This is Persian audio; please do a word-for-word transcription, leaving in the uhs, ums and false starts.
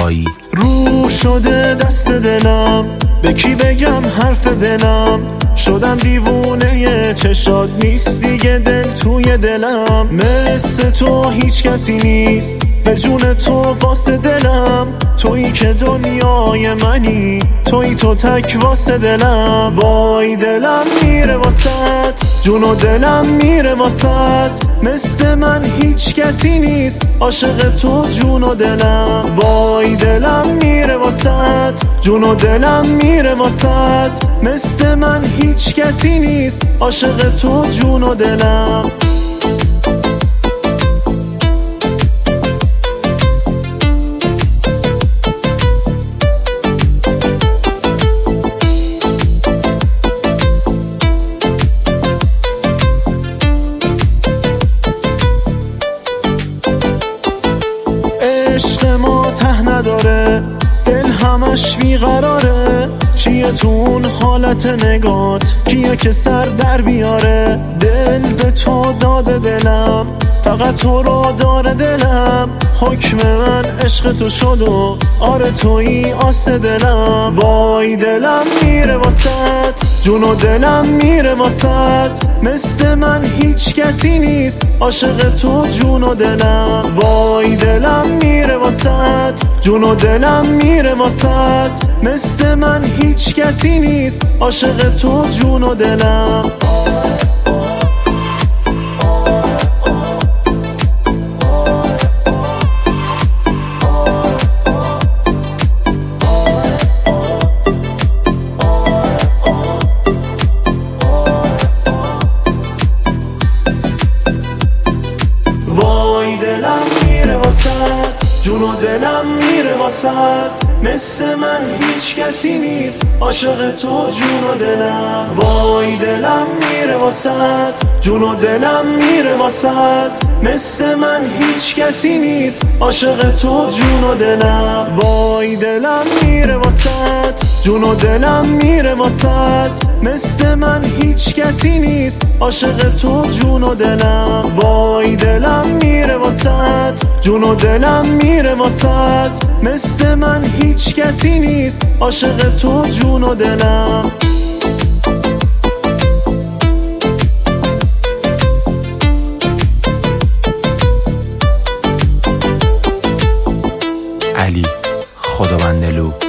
زیبایی. رو شده دست دلم، به کی بگم حرف دلم؟ شدم دیوونه چشات، نیست دیگه دل توی دلم. مثل تو هیچ کسی نیست، به جون تو واسه دلم. تویی که دنیای منی، تویی تو تک واسه دلم. وای دلم میره واسط، جون و دلم میره واسط. مثل من هیچ کسی نیست، عاشق تو جون و دلم. وای دلم میره واسط، جون و دلم میره واسط. مثل من هیچ کسی نیست، عاشق تو جون و دلم. عشق ما ته نداره، دل همش بیقراره. چیه تو اون حالت نگات، کیه که سر در بیاره؟ دل به تو داده دلم، فقط تو رو داره دلم. حکم من عشق تو شد و آره تویی آس دلم. وای دلم میره واسط، جون و دلم میره واسط. مثل من هیچ کسی نیست، عاشق تو جون و دلم. وای دلم میره واسط، جون و دلم میره واسط. مثل من هیچ کسی نیست، عاشق تو جون و دلم. وای دلم میره واسط، جون و دلم میره واسط. مثل من هیچ کسی نیست، عاشق تو جون و دلم. وای دلم میره واسط، جون و دلم میره واسط. مثل من هیچ کسی نیست، عاشق تو جون و دلم. وای دلم میره واسط، جون و دلم میره واسط. مثل من هیچ کسی نیست، عاشق تو جون و دلم. وای دلم میره واسط، جون و دلم میره واسط. مثل من هیچ کسی نیست، عاشق تو جون و دلم. علی خداوندلو.